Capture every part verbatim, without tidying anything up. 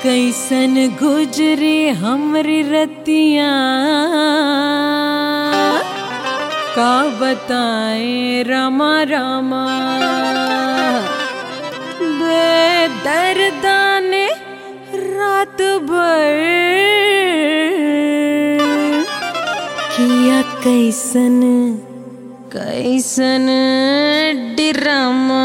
कैसन गुजरे हमरी रतिया का बताए रामा रामा। बेदर्दा ने रात भर किया कैसन कैसन डिरामा।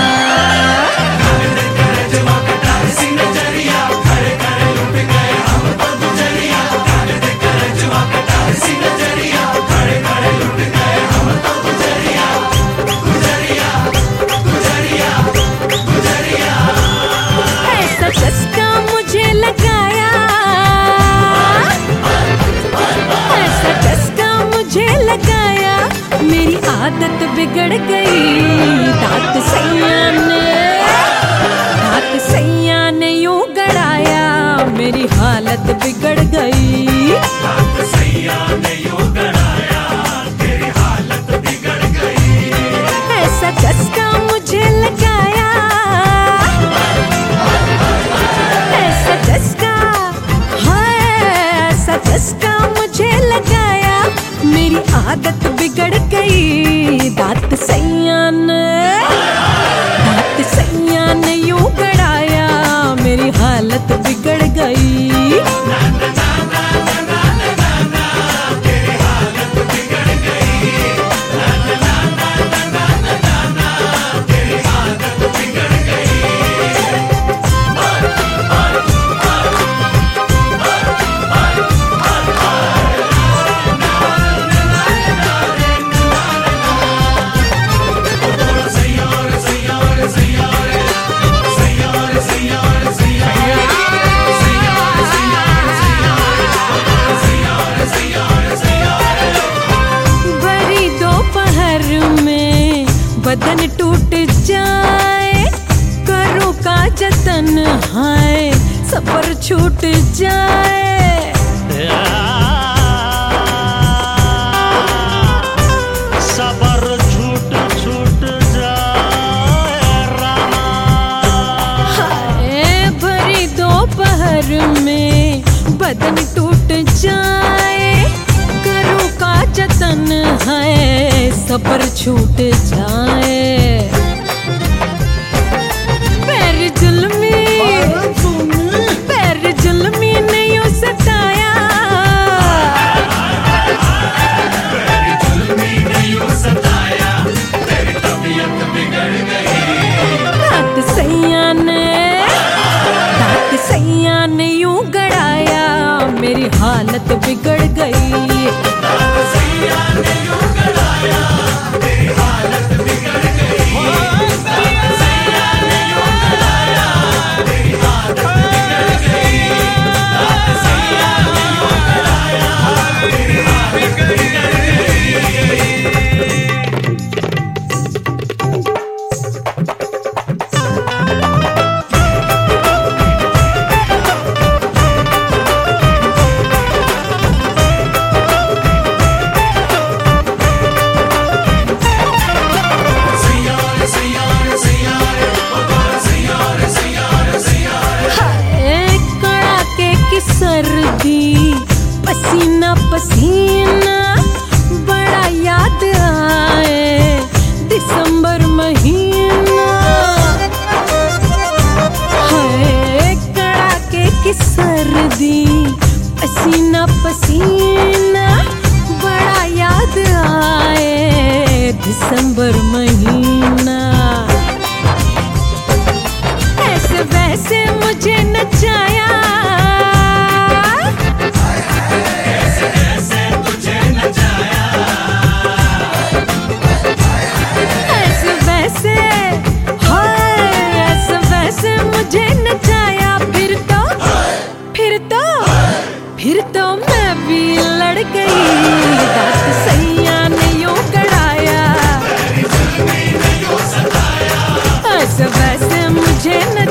ऐसा चस्का मुझे लगाया, ऐसा चस्का मुझे लगाया, मेरी आदत बिगड़ गई। दांत सैया ने दांत सैया ने यूं गड़ाया, मेरी हालत बिगड़ गई। दांत सैया ने यूं गड़ाया, तेरी हालत बिगड़ गई। ऐसा चस्का मुझे लगाया, ऐसा चस्का है, ऐसा चस्का मुझे लगाया, मेरी आदत बिगड़ गई। दांत सैया ने दांत सैया ने यूं गड़ाया, मेरी हालत बिगड़ गई। बदन टूट जाए, करूं का जतन, हाय सफर छूट जाए। सबर छूट छूट जाए रामा। हाय भरी दोपहर में बदन टूट जाए, करूं का जतन, हाय सबर छूट जाए। पैर जुल्मी पैर जुल्मी ने यूं सताया, तेरी जुल्मी ने यूं सताया, तेरी तबीयत बिगड़ गई। दांत सैया ने दांत सैया ने यूं गड़ाया, मेरी हालत बिगड़ गई। दांत सैया ने यूं गड़ाया, तेरी हालत बिगड़ गई। दांत सैया ने यूं गड़ाया, तेरी हालत बिगड़ गई। दांत सैया ने यूं गड़ाया, तेरी हालत बिगड़ गई। सर्दी पसीना पसीना बड़ा याद आए, दिसंबर महीना। है कड़ाके की सर्दी पसीना पसीना बड़ा याद आए, दिसंबर महीना। ऐसे वैसे मुझे नचाया, मुझे नचाया, फिर तो फिर तो फिर तो मैं भी लड़ गई। दांत सैया ने यूं गड़ाया, ऐसे वैसे मुझे